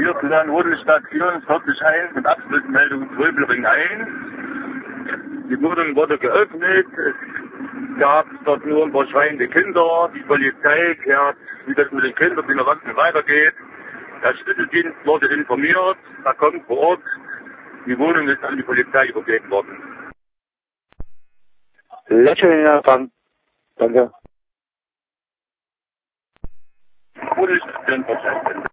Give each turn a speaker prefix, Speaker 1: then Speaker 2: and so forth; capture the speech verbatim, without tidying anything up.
Speaker 1: Wir klären Rudelstation vierzig eins mit Abschlussmeldung Tröbelring ein. Die Wohnung wurde geöffnet. Es gab dort nur ein paar schreiende Kinder. Die Polizei klärt, wie das mit den Kindern, den Erwachsenen weitergeht. Der Schlüsseldienst wurde informiert. Er kommt vor Ort. Die Wohnung ist an die Polizei übergeben worden.
Speaker 2: Lächeln Empfang. Danke.
Speaker 1: Rudelstation verzeichnet.